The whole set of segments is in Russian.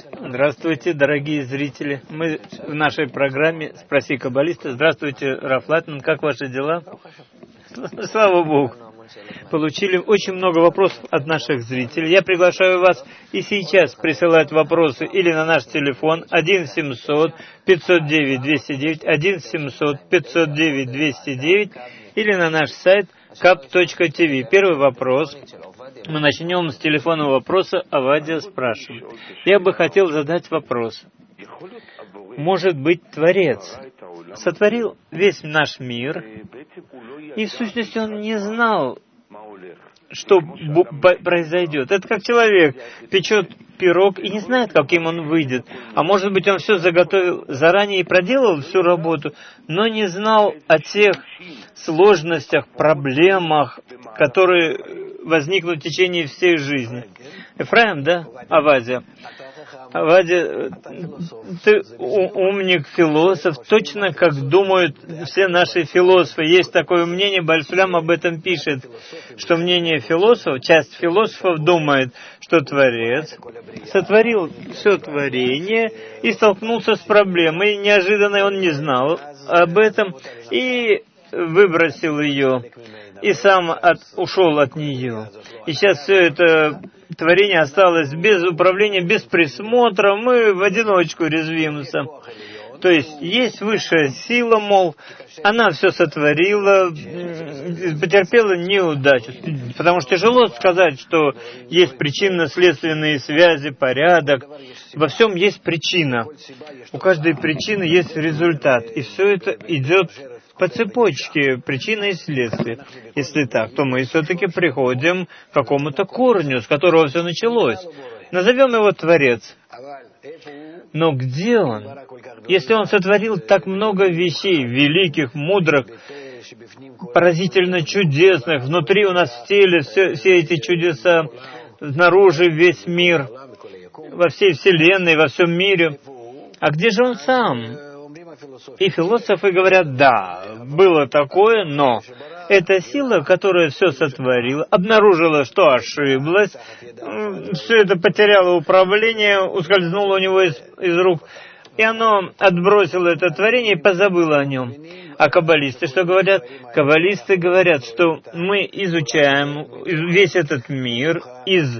Здравствуйте, дорогие зрители. Мы в нашей программе «Спроси каббалиста». Здравствуйте, Раф Латман. Как ваши дела? Слава Богу. Получили очень много вопросов от наших зрителей. Я приглашаю вас и сейчас присылать вопросы или на наш телефон 1-700-509-209, 1-700-509-209 или на наш сайт kap.tv. Первый вопрос. Мы начнем с телефонного вопроса. Авадия спрашивает. Я бы хотел задать вопрос. Может быть, Творец сотворил весь наш мир, и в сущности он не знал, что произойдет. Это как человек печет пирог и не знает, каким он выйдет. А может быть, он все заготовил заранее и проделал всю работу, но не знал о тех сложностях, проблемах, которые возникнут в течение всей жизни. Ефраим, да? Авадия. Авадия, ты умник, философ, точно как думают все наши философы. Есть такое мнение, Баль-Сулям об этом пишет, что мнение философов, часть философов думает, что Творец сотворил все творение и столкнулся с проблемой. Неожиданно он не знал об этом и выбросил ее, и сам ушел от нее. И сейчас все это творение осталось без управления, без присмотра, мы в одиночку резвимся. То есть высшая сила, мол, она все сотворила, потерпела неудачу. Потому что тяжело сказать, что есть причинно-следственные связи, порядок. Во всем есть причина. У каждой причины есть результат. И все это идет по цепочке причины и следствия. Если так, то мы все-таки приходим к какому-то корню, с которого все началось. Назовем его Творец. Но где он? Если он сотворил так много вещей, великих, мудрых, поразительно чудесных, внутри у нас в теле все эти чудеса, снаружи весь мир, во всей Вселенной, во всем мире. А где же он сам? И философы говорят, да, было такое, но эта сила, которая все сотворила, обнаружила, что ошиблась, все это потеряло управление, ускользнуло у него из рук, и оно отбросило это творение и позабыло о нем. А каббалисты что говорят? Каббалисты говорят, что мы изучаем весь этот мир из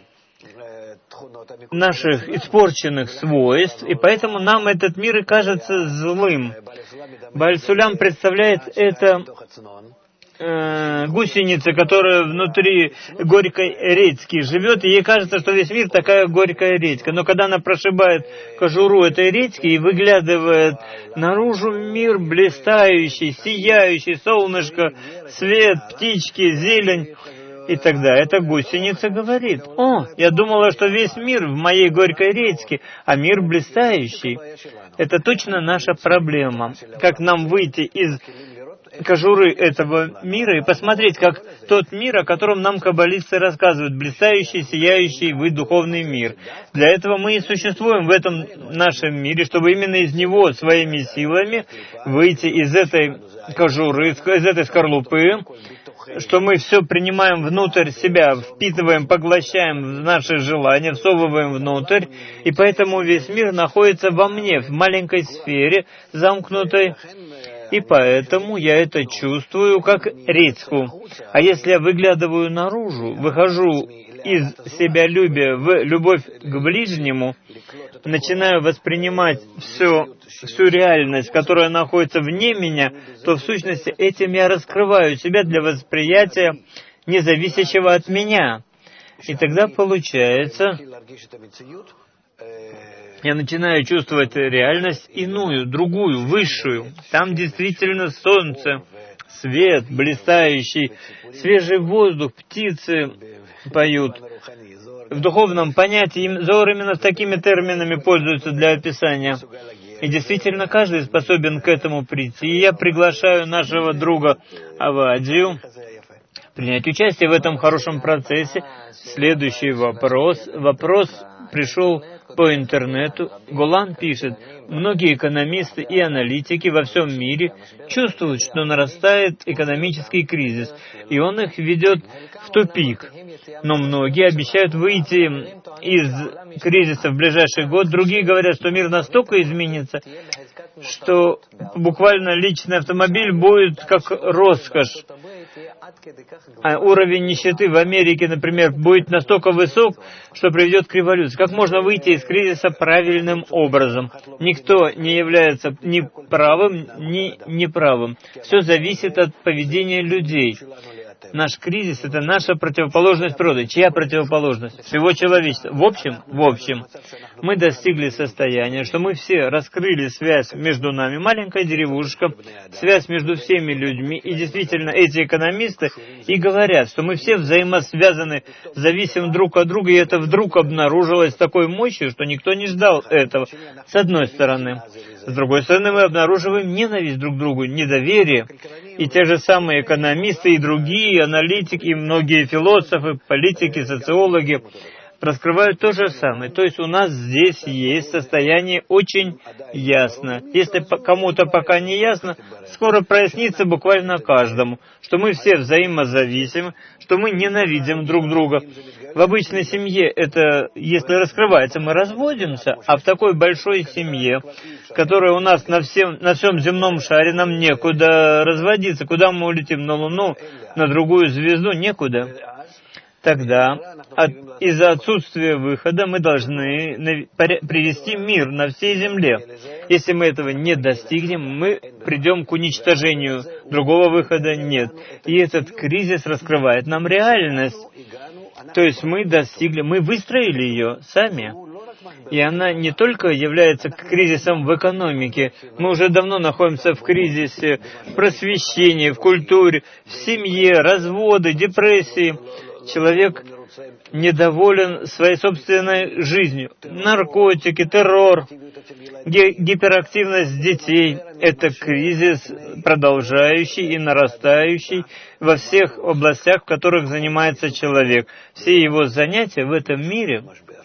наших испорченных свойств, и поэтому нам этот мир и кажется злым. Баль-Сулям представляет это гусеница, которая внутри горькой редьки живет, и ей кажется, что весь мир такая горькая редька. Но когда она прошибает кожуру этой редьки и выглядывает наружу, мир блистающий, сияющий, солнышко, свет, птички, зелень. И тогда эта гусеница говорит, я думала, что весь мир в моей горькой редьке, а мир блистающий. Это точно наша проблема. Как нам выйти из кожуры этого мира и посмотреть, как тот мир, о котором нам каббалисты рассказывают, блистающий, сияющий, духовный мир. Для этого мы и существуем в этом нашем мире, чтобы именно из него своими силами выйти из этой кожуры, из этой скорлупы, что мы все принимаем внутрь себя, впитываем, поглощаем наши желания, всовываем внутрь, и поэтому весь мир находится во мне, в маленькой сфере, замкнутой, и поэтому я это чувствую как редьку. А если я выглядываю наружу, выхожу из себялюбия в любовь к ближнему, начинаю воспринимать всю реальность, которая находится вне меня, то в сущности этим я раскрываю себя для восприятия, независящего от меня. И тогда получается, я начинаю чувствовать реальность иную, другую, высшую. Там действительно солнце, свет блистающий, свежий воздух, птицы поют. В духовном понятии Зоар именно такими терминами пользуется для описания. И действительно, каждый способен к этому прийти. И я приглашаю нашего друга Авадию принять участие в этом хорошем процессе. Следующий вопрос. Вопрос пришел по интернету. Голан пишет, многие экономисты и аналитики во всем мире чувствуют, что нарастает экономический кризис, и он их ведет в тупик. Но многие обещают выйти из кризиса в ближайший год. Другие говорят, что мир настолько изменится, что буквально личный автомобиль будет как роскошь. А уровень нищеты в Америке, например, будет настолько высок, что приведет к революции. Как можно выйти из кризиса правильным образом? Никто не является ни правым, ни неправым. Все зависит от поведения людей. Наш кризис — это наша противоположность природы. Чья противоположность? Всего человечества. В общем, мы достигли состояния, что мы все раскрыли связь между нами, маленькая деревушка, связь между всеми людьми. И действительно, эти экономисты и говорят, что мы все взаимосвязаны, зависим друг от друга, и это вдруг обнаружилось с такой мощью, что никто не ждал этого. С одной стороны. С другой стороны, мы обнаруживаем ненависть друг к другу, недоверие. И те же самые экономисты, и другие аналитики, и многие философы, политики, социологи раскрывают то же самое. То есть у нас здесь есть состояние очень ясно. Если кому-то пока не ясно, скоро прояснится буквально каждому, что мы все взаимозависимы, что мы ненавидим друг друга. В обычной семье это, если раскрывается, мы разводимся, а в такой большой семье, которая у нас на всем земном шаре, нам некуда разводиться. Куда мы улетим? На Луну, на другую звезду? Некуда. Тогда из-за отсутствия выхода мы должны привести мир на всей земле. Если мы этого не достигнем, мы придем к уничтожению. Другого выхода нет. И этот кризис раскрывает нам реальность. То есть мы выстроили ее сами. И она не только является кризисом в экономике. Мы уже давно находимся в кризисе в просвещении, в культуре, в семье, разводы, депрессии. Человек недоволен своей собственной жизнью. Наркотики, террор, гиперактивность детей — это кризис продолжающий и нарастающий во всех областях, в которых занимается человек. Все его занятия в этом мире,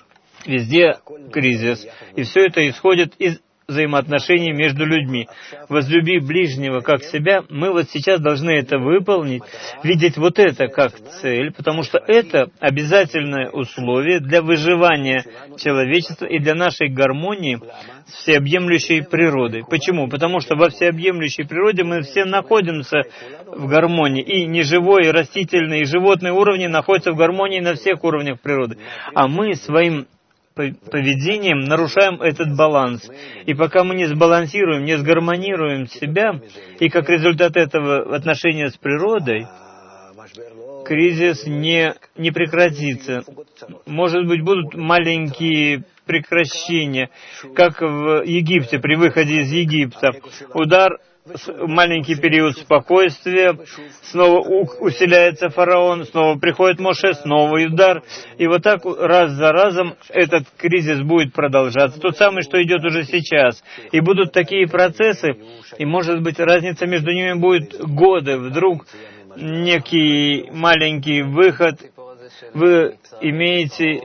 везде кризис. И все это исходит из взаимоотношений между людьми. Возлюби ближнего как себя. Мы вот сейчас должны это выполнить, видеть вот это как цель, потому что это обязательное условие для выживания человечества и для нашей гармонии с всеобъемлющей природой. Почему? Потому что во всеобъемлющей природе мы все находимся в гармонии. И неживой, и растительный, и животный уровни находятся в гармонии на всех уровнях природы. А мы своим поведением нарушаем этот баланс. И пока мы не сбалансируем, не сгармонируем себя, и как результат этого отношения с природой, кризис не прекратится. Может быть, будут маленькие прекращения, как в Египте, при выходе из Египта. Удар, маленький период спокойствия, снова усиляется фараон, снова приходит Моше, снова удар. И вот так раз за разом этот кризис будет продолжаться. Тот самый, что идет уже сейчас. И будут такие процессы, и, может быть, разница между ними будет годы. Вдруг некий маленький выход. Вы имеете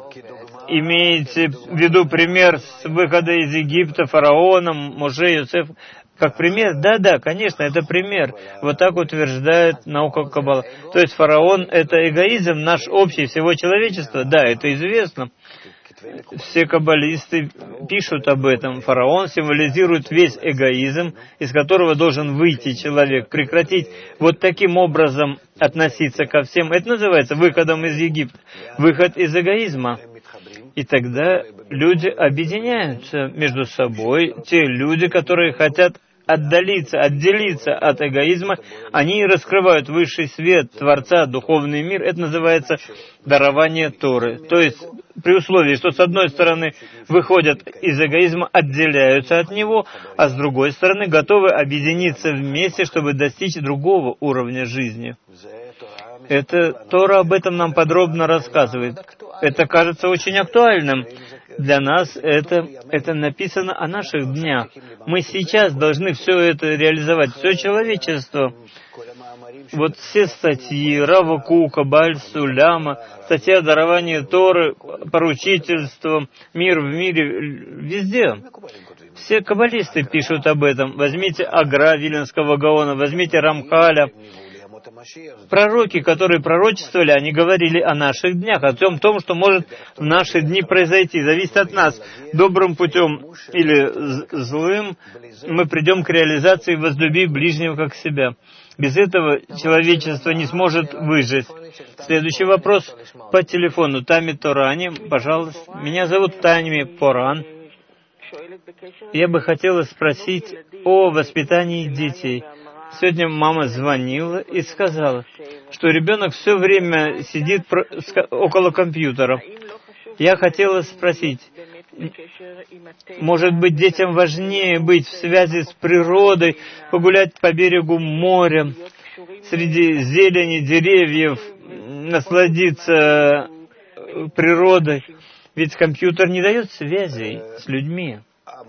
в виду пример с выхода из Египта фараоном, Моше, Йосеф, как пример? Да, конечно, это пример. Вот так утверждает наука Каббала. То есть фараон — это эгоизм наш общий, всего человечества? Да, это известно. Все каббалисты пишут об этом. Фараон символизирует весь эгоизм, из которого должен выйти человек, прекратить вот таким образом относиться ко всем. Это называется выходом из Египта. Выход из эгоизма. И тогда люди объединяются между собой. Те люди, которые хотят отделиться от эгоизма, они раскрывают высший свет Творца, духовный мир. Это называется дарование Торы. То есть при условии, что с одной стороны выходят из эгоизма, отделяются от него, а с другой стороны готовы объединиться вместе, чтобы достичь другого уровня жизни. Это Тора об этом нам подробно рассказывает. Это кажется очень актуальным. Для нас это написано о наших днях. Мы сейчас должны все это реализовать, все человечество. Вот все статьи Рава Кука, Бааль Суляма, статья дарования Торы, поручительство, мир в мире, везде. Все каббалисты пишут об этом. Возьмите Агра Виленского Гаона, возьмите Рамхаля. Пророки, которые пророчествовали, они говорили о наших днях, о том, что может в наши дни произойти. Зависит от нас. Добрым путем или злым мы придем к реализации «возлюби ближнего как себя». Без этого человечество не сможет выжить. Следующий вопрос по телефону. Тами Торани, пожалуйста. Меня зовут Тами Поран. Я бы хотела спросить о воспитании детей. Сегодня мама звонила и сказала, что ребенок все время сидит около компьютера. Я хотела спросить, может быть, детям важнее быть в связи с природой, погулять по берегу моря, среди зелени, деревьев, насладиться природой. Ведь компьютер не дает связей с людьми.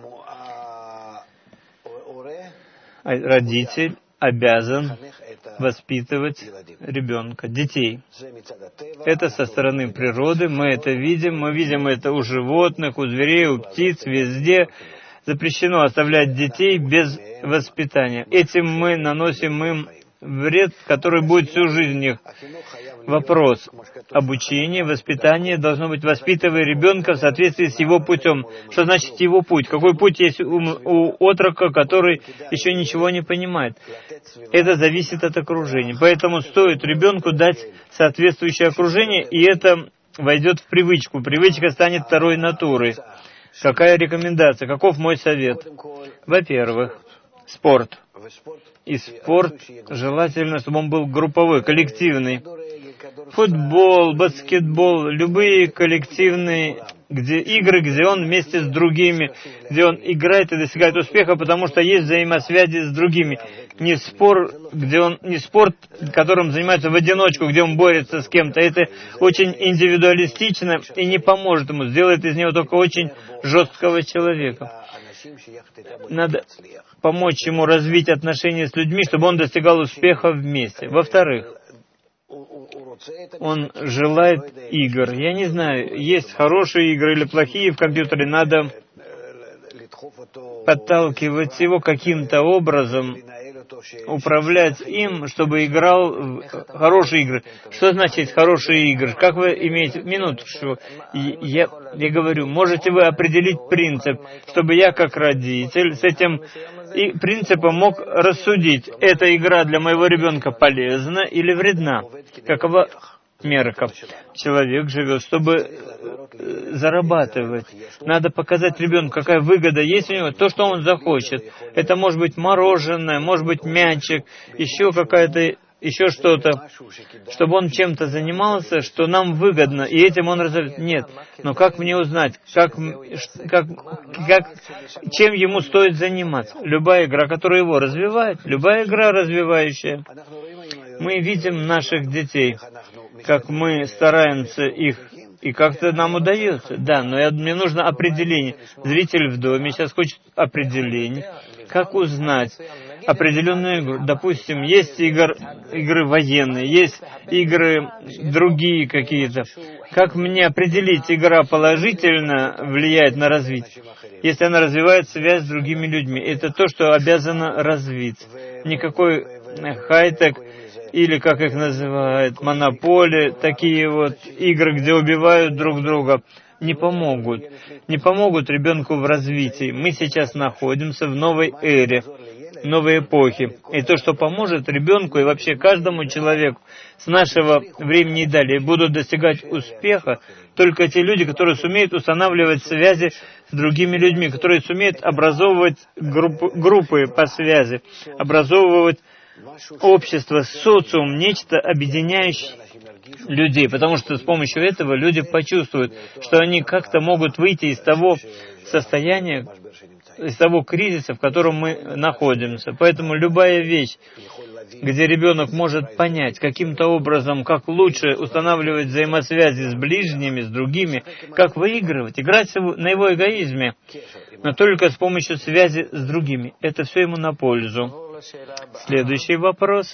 Родитель обязан воспитывать ребенка, детей. Это со стороны природы, мы это видим. Мы видим это у животных, у зверей, у птиц, везде. Запрещено оставлять детей без воспитания. Этим мы наносим им вред, который будет всю жизнь их. Вопрос. Обучение, воспитание должно быть воспитывая ребенка в соответствии с его путем. Что значит его путь? Какой путь есть у отрока, который еще ничего не понимает? Это зависит от окружения. Поэтому стоит ребенку дать соответствующее окружение, и это войдет в привычку. Привычка станет второй натурой. Какая рекомендация? Каков мой совет? Во-первых, спорт. И спорт желательно, чтобы он был групповой, коллективный. Футбол, баскетбол, любые коллективные игры, где он вместе с другими, где он играет и достигает успеха, потому что есть взаимосвязи с другими. Не спорт, которым занимается в одиночку, где он борется с кем-то. Это очень индивидуалистично и не поможет ему. Сделает из него только очень жесткого человека. Надо помочь ему развить отношения с людьми, чтобы он достигал успеха вместе. Во-вторых, он желает игр. Я не знаю, есть хорошие игры или плохие в компьютере. Надо подталкивать его каким-то образом, управлять им, чтобы играл в хорошие игры. Что значит хорошие игры? Как вы имеете... Минуточку. Я говорю, можете вы определить принцип, чтобы я, как родитель, с этим принципом мог рассудить, эта игра для моего ребенка полезна или вредна? Какова мерка? Человек живет, чтобы зарабатывать. Надо показать ребенку, какая выгода есть у него, то, что он захочет. Это может быть мороженое, может быть мячик, еще что-то, чтобы он чем-то занимался, что нам выгодно, и этим он разовьет. Нет. Но как мне узнать, чем ему стоит заниматься? Любая игра, которая его развивает, любая игра развивающая. Мы видим наших детей, как мы стараемся их, и как-то нам удается. Да, но мне нужно определение. Зритель в доме сейчас хочет определение. Как узнать определенную игру? Допустим, есть игры военные, есть игры другие какие-то. Как мне определить, игра положительно влияет на развитие? Если она развивает связь с другими людьми, это то, что обязано развиться. Никакой хай-тек, или, как их называют, монополия, такие вот игры, где убивают друг друга, не помогут. Не помогут ребенку в развитии. Мы сейчас находимся в новой эре, новой эпохе. И то, что поможет ребенку и вообще каждому человеку с нашего времени и далее будут достигать успеха только те люди, которые сумеют устанавливать связи с другими людьми, которые сумеют образовывать группы по связи, образовывать общество, социум, нечто объединяющее людей, потому что с помощью этого люди почувствуют, что они как-то могут выйти из того состояния, из того кризиса, в котором мы находимся. Поэтому любая вещь, где ребенок может понять каким-то образом, как лучше устанавливать взаимосвязи с ближними, с другими, как выигрывать, играть на его эгоизме, но только с помощью связи с другими. Это все ему на пользу. Следующий вопрос.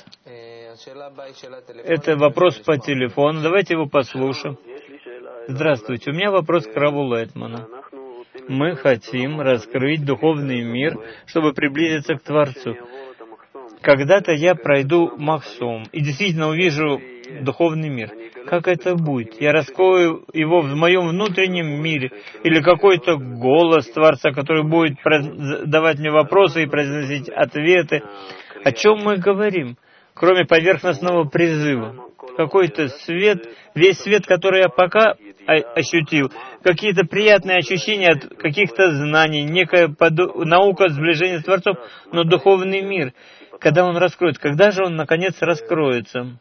Это вопрос по телефону. Давайте его послушаем. Здравствуйте. У меня вопрос к Раву Лайтману. Мы хотим раскрыть духовный мир, чтобы приблизиться к Творцу. когда-то я пройду Махсум и действительно увижу духовный мир. Как это будет? Я раскрою его в моем внутреннем мире, или какой-то голос Творца, который будет давать мне вопросы и произносить ответы. О чем мы говорим, кроме поверхностного призыва? Какой-то свет, весь свет, который я пока ощутил, какие-то приятные ощущения от каких-то знаний, некая наука сближения с Творцом, но духовный мир, когда он раскроется, когда же он наконец раскроется?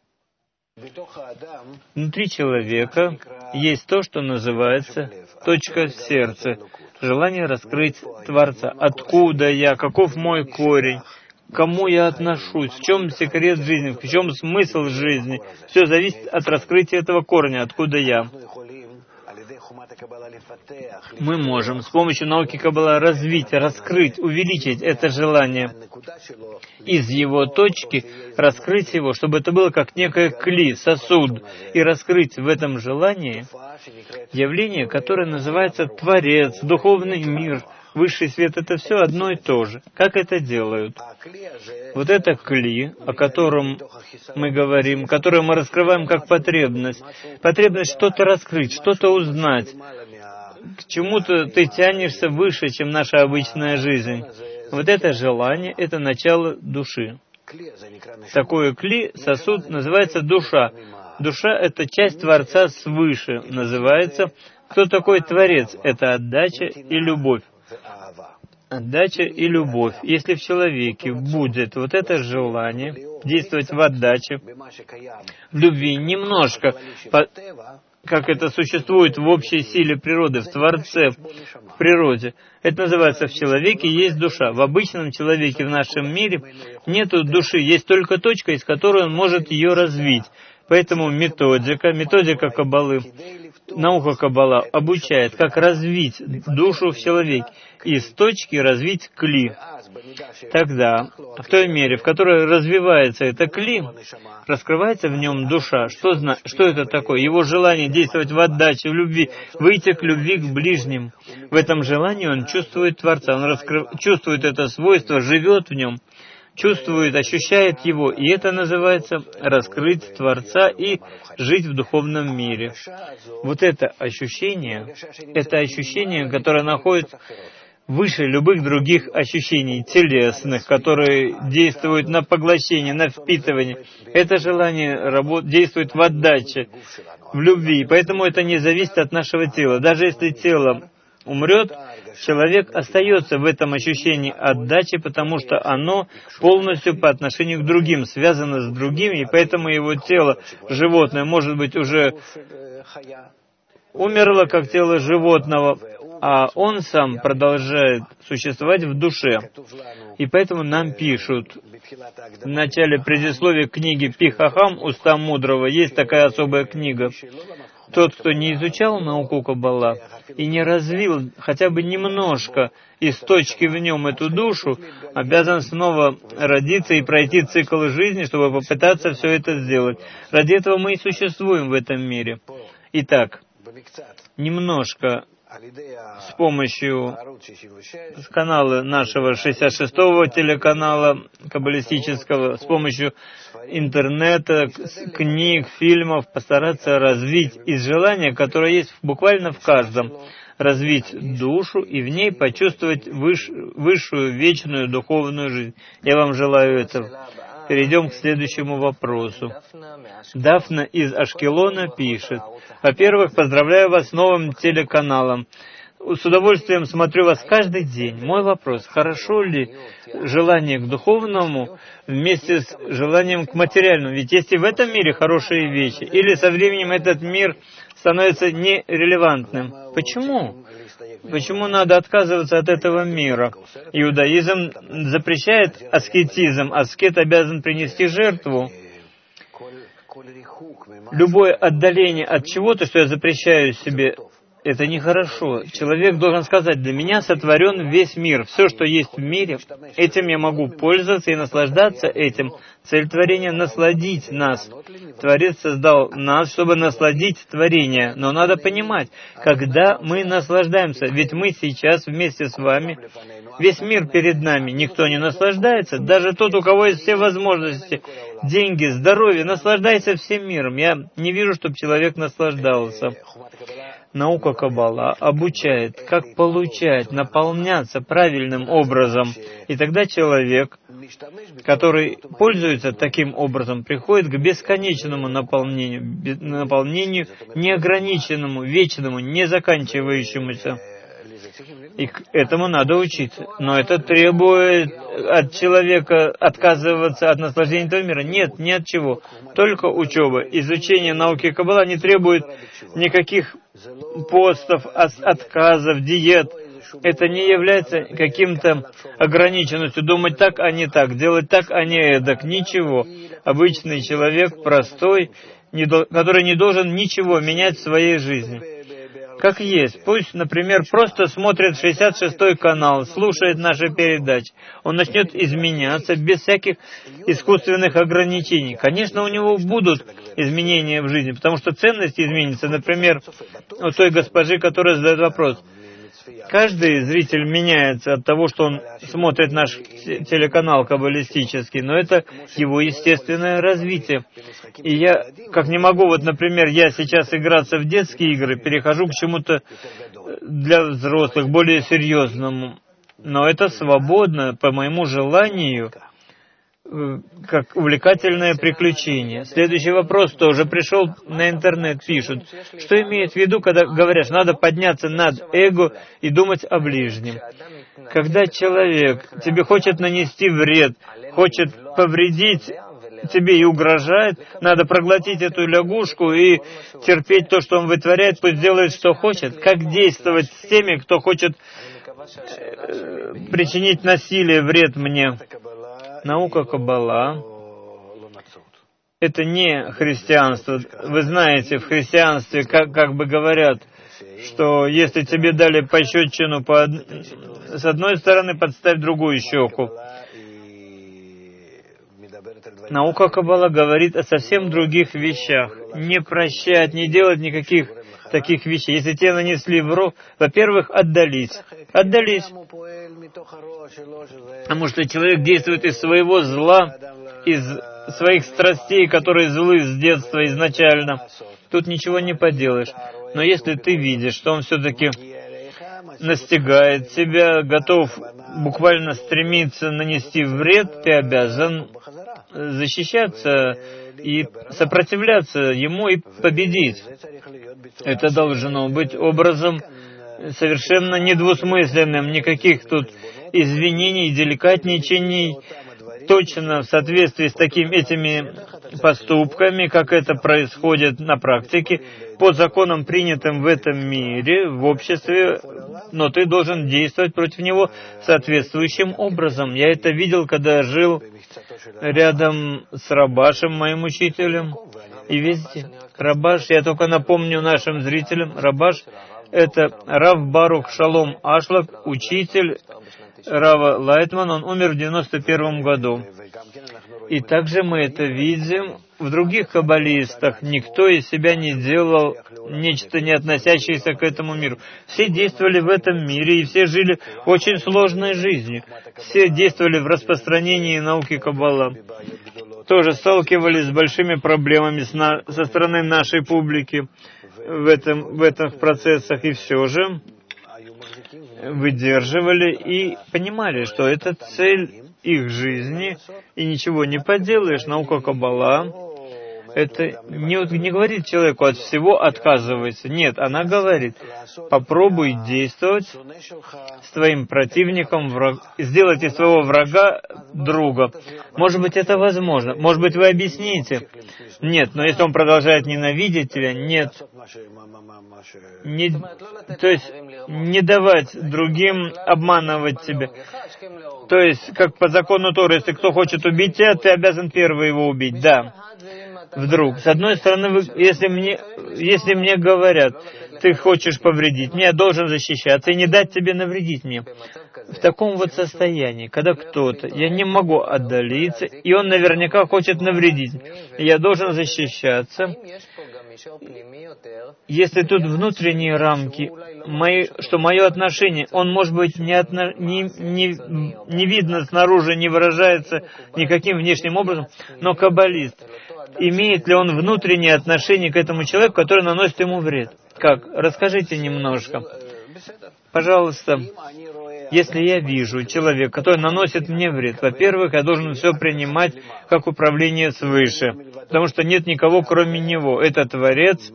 Внутри человека есть то, что называется точка в сердце, желание раскрыть Творца. Откуда я, каков мой корень, к кому я отношусь, в чем секрет жизни, в чем смысл жизни. Все зависит от раскрытия этого корня, откуда я. Мы можем с помощью науки Каббала развить, раскрыть, увеличить это желание. Из его точки раскрыть его, чтобы это было как некое кли, сосуд, и раскрыть в этом желании явление, которое называется Творец, духовный мир, высший свет. Это все одно и то же. Как это делают? Вот это кли, о котором мы говорим, которое мы раскрываем как потребность. Потребность что-то раскрыть, что-то узнать. К чему-то ты тянешься выше, чем наша обычная жизнь. Вот это желание, это начало души. Такое кли, сосуд, называется душа. Душа — это часть Творца свыше, называется. Кто такой Творец? Это отдача и любовь. Отдача и любовь. Если в человеке будет вот это желание действовать в отдаче, в любви, немножко, как это существует в общей силе природы, в Творце, в природе, это называется в человеке есть душа. В обычном человеке, в нашем мире, нету души, есть только точка, из которой он может ее развить. Поэтому методика Каббалы, наука Каббала обучает, как развить душу в человеке, из точки развить кли. Тогда, в той мере, в которой развивается это кли, раскрывается в нем душа. Что это такое? Его желание действовать в отдаче, в любви, выйти к любви к ближним. В этом желании он чувствует Творца, он чувствует это свойство, живет в нем, чувствует, ощущает его, и это называется раскрыть Творца и жить в духовном мире. Вот это ощущение, которое находится выше любых других ощущений телесных, которые действуют на поглощение, на впитывание. Это желание действует в отдаче, в любви, поэтому это не зависит от нашего тела. Даже если тело умрет, человек остается в этом ощущении отдачи, потому что оно полностью по отношению к другим, связано с другими, и поэтому его тело, животное, может быть, уже умерло, как тело животного, а он сам продолжает существовать в душе. И поэтому нам пишут в начале предисловия книги «Пи-Хахам. Уста мудрого». Есть такая особая книга. Тот, кто не изучал науку Каббала и не развил хотя бы немножко из точки в нем эту душу, обязан снова родиться и пройти цикл жизни, чтобы попытаться все это сделать. Ради этого мы и существуем в этом мире. Итак, немножко с помощью канала нашего 66-го телеканала каббалистического, с помощью интернета, книг, фильмов, постараться развить из желания, которое есть буквально в каждом, развить душу и в ней почувствовать высшую, вечную духовную жизнь. Я вам желаю этого. Перейдем к следующему вопросу. Дафна из Ашкелона пишет: во-первых, поздравляю вас с новым телеканалом. С удовольствием смотрю вас каждый день. Мой вопрос: хорошо ли желание к духовному вместе с желанием к материальному? Ведь есть и в этом мире хорошие вещи. Или со временем этот мир становится нерелевантным? Почему? Почему надо отказываться от этого мира? Иудаизм запрещает аскетизм. Аскет обязан принести жертву. Любое отдаление от чего-то, что я запрещаю себе, это нехорошо. Человек должен сказать: для меня сотворен весь мир. Все, что есть в мире, этим я могу пользоваться и наслаждаться этим. Цель творения — насладить нас. Творец создал нас, чтобы насладить творение. Но надо понимать, когда мы наслаждаемся, ведь мы сейчас вместе с вами, весь мир перед нами, никто не наслаждается. Даже тот, у кого есть все возможности, деньги, здоровье, наслаждается всем миром. Я не вижу, чтобы человек наслаждался. Наука Каббала обучает, как получать, наполняться правильным образом. И тогда человек, который пользуется таким образом, приходит к бесконечному наполнению неограниченному, вечному, незаканчивающемуся. И к этому надо учиться. Но это требует от человека отказываться от наслаждения этого мира. Нет, ни от чего. Только учеба. Изучение науки Каббала не требует никаких постов, отказов, диет. Это не является каким-то ограниченностью. Думать так, а не так. Делать так, а не эдак. Ничего. Обычный человек, простой, который не должен ничего менять в своей жизни. Как есть. Пусть, например, просто смотрит 66-й канал, слушает наши передачи. Он начнет изменяться без всяких искусственных ограничений. Конечно, у него будут изменения в жизни, потому что ценности изменятся. Например, у той госпожи, которая задает вопрос. Каждый зритель меняется от того, что он смотрит наш телеканал каббалистический, но это его естественное развитие. И я, как не могу, вот, например, я сейчас играться в детские игры, перехожу к чему-то для взрослых, более серьезному. Но это свободно, по моему желанию, как увлекательное приключение. Следующий вопрос тоже пришел на интернет, пишут. Что имеет в виду, когда говорят, что надо подняться над эго и думать о ближнем? Когда человек тебе хочет нанести вред, хочет повредить тебе и угрожает, надо проглотить эту лягушку и терпеть то, что он вытворяет, пусть делает, что хочет. Как действовать с теми, кто хочет причинить насилие, вред мне? Наука Каббала — это не христианство. Вы знаете, в христианстве как бы говорят, что если тебе дали пощечину с одной стороны, подставь другую щеку. Наука Каббала говорит о совсем других вещах. Не прощать, не делать никаких таких вещей. Если тебе нанесли враг, во-первых, отдались. Потому что человек действует из своего зла, из своих страстей, которые злы с детства изначально. Тут ничего не поделаешь. Но если ты видишь, что он все-таки настигает тебя, готов буквально стремиться нанести вред, ты обязан защищаться и сопротивляться ему и победить. Это должно быть образом совершенно недвусмысленным, никаких тут извинений, деликатничаний, точно в соответствии с этими поступками, как это происходит на практике, по законам, принятым в этом мире, в обществе, но ты должен действовать против него соответствующим образом. Я это видел, когда жил рядом с Рабашем, моим учителем, и везде. Рабаш, я только напомню нашим зрителям, Рабаш — это Рав Барух Шалом Ашлак, учитель Рава Лайтман, он умер в 91 году. И также мы это видим в других каббалистах. Никто из себя не делал нечто, не относящееся к этому миру. Все действовали в этом мире, и все жили очень сложной жизнью. Все действовали в распространении науки Каббала. Тоже сталкивались с большими проблемами со стороны нашей публики в этих процессах, и все же выдерживали и понимали, что это цель их жизни, и ничего не поделаешь. Наука Каббала — это не говорит человеку от всего отказывайся. Нет, она говорит, попробуй действовать с твоим противником, сделать из своего врага друга. Может быть, это возможно. Может быть, вы объясните. Нет, но если он продолжает ненавидеть тебя, нет. То есть не давать другим обманывать тебя. То есть, как по закону Торы, если кто хочет убить тебя, ты обязан первый его убить. Да. Вдруг. С одной стороны, если мне говорят, ты хочешь повредить мне, я должен защищаться и не дать тебе навредить мне. В таком вот состоянии, когда кто-то, я не могу отдалиться, и он наверняка хочет навредить, и я должен защищаться. Если тут внутренние рамки, что мое отношение, он, может быть, не видно снаружи, не выражается никаким внешним образом, но каббалист, имеет ли он внутреннее отношение к этому человеку, который наносит ему вред? Как? Расскажите немножко. Пожалуйста. Если я вижу человека, который наносит мне вред, во-первых, я должен все принимать как управление свыше, потому что нет никого, кроме него. Этот Творец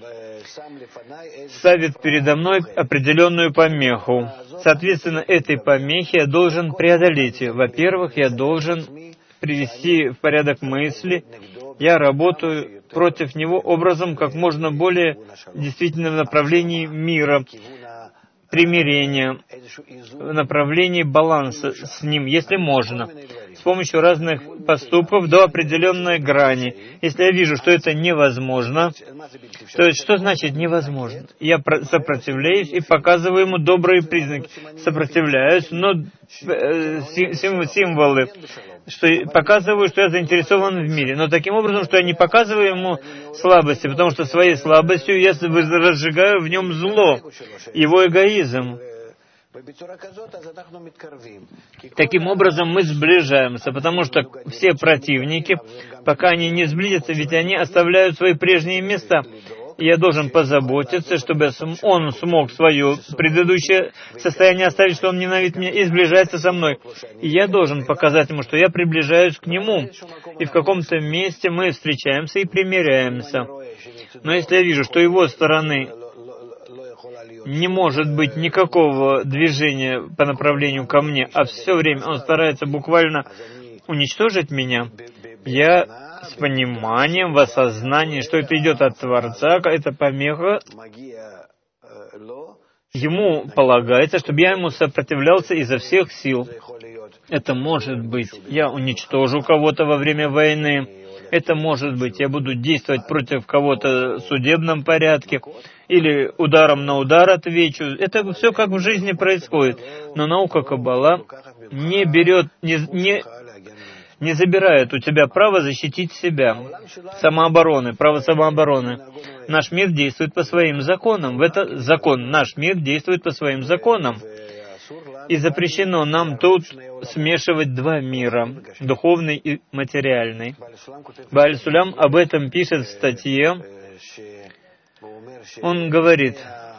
ставит передо мной определенную помеху. Соответственно, этой помехи я должен преодолеть ее. Во-первых, я должен привести в порядок мысли. Я работаю против него образом как можно более действительно в направлении мира, примирения, в направлении баланса с ним, если можно, с помощью разных поступков до определенной грани. Если я вижу, что это невозможно, то есть что значит невозможно? Я сопротивляюсь и показываю ему добрые признаки. Сопротивляюсь, но символы, что показываю, что я заинтересован в мире, но таким образом, что я не показываю ему слабости, потому что своей слабостью я разжигаю в нем зло, его эгоизм. Таким образом мы сближаемся, потому что все противники, пока они не сблизятся, ведь они оставляют свои прежние места. И я должен позаботиться, чтобы он смог свое предыдущее состояние оставить, что он ненавидит меня, и сближается со мной. И я должен показать ему, что я приближаюсь к нему. И в каком-то месте мы встречаемся и примиряемся. Но если я вижу, что его стороны не может быть никакого движения по направлению ко мне, а все время он старается буквально уничтожить меня, я с пониманием, в осознании, что это идет от Творца, это помеха, ему полагается, чтобы я ему сопротивлялся изо всех сил. Это может быть, я уничтожу кого-то во время войны, это может быть, я буду действовать против кого-то в судебном порядке, или ударом на удар отвечу. Это все как в жизни происходит. Но наука Каббала не берет, не забирает у тебя право защитить себя. Самообороны, право самообороны. Наш мир действует по своим законам. Это закон. Наш мир действует по своим законам. И запрещено нам тут смешивать два мира, духовный и материальный. Бааль Сулям об этом пишет в статье. Он говорит,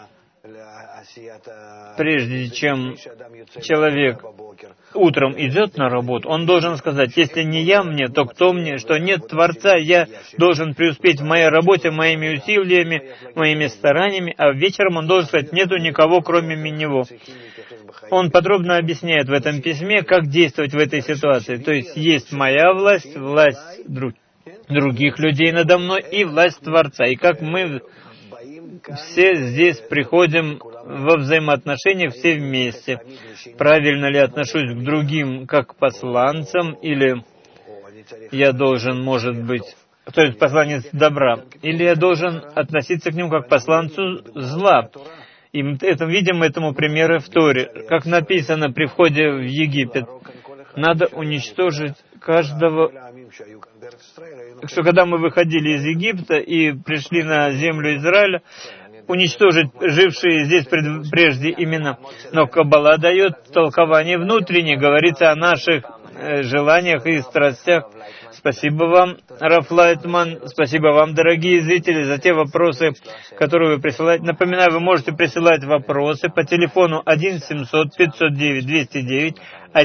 прежде чем человек утром идет на работу, он должен сказать, если не я мне, то кто мне, что нет Творца, я должен преуспеть в моей работе, моими усилиями, моими стараниями, а вечером он должен сказать, нету никого, кроме него. Он подробно объясняет в этом письме, как действовать в этой ситуации. То есть моя власть, власть других людей надо мной и власть Творца. И как мы все здесь приходим во взаимоотношениях все вместе. Правильно ли отношусь к другим как к посланцам, или я должен, может быть, то есть посланец добра, или я должен относиться к ним как к посланцу зла. И видим этому примеры в Торе. Как написано при входе в Египет, надо уничтожить каждого. Что когда мы выходили из Египта и пришли на землю Израиля, уничтожить жившие здесь прежде имена. Но Каббала дает толкование внутреннее, говорится о наших желаниях и страстях. Спасибо вам, Раф Лайтман, спасибо вам, дорогие зрители, за те вопросы, которые вы присылаете. Напоминаю, вы можете присылать вопросы по телефону 1-700-509-209,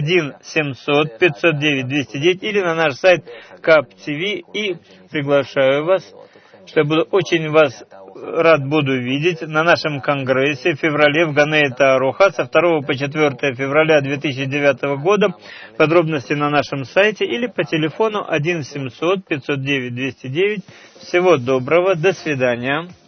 1-700-509-209 или на наш сайт КАП-ТВ. И приглашаю вас, что я буду очень вас рад буду видеть на нашем конгрессе в феврале в Ганей-Тааруха со 2 по 4 февраля 2009 года. Подробности на нашем сайте или по телефону 1-700-509-209. Всего доброго, до свидания.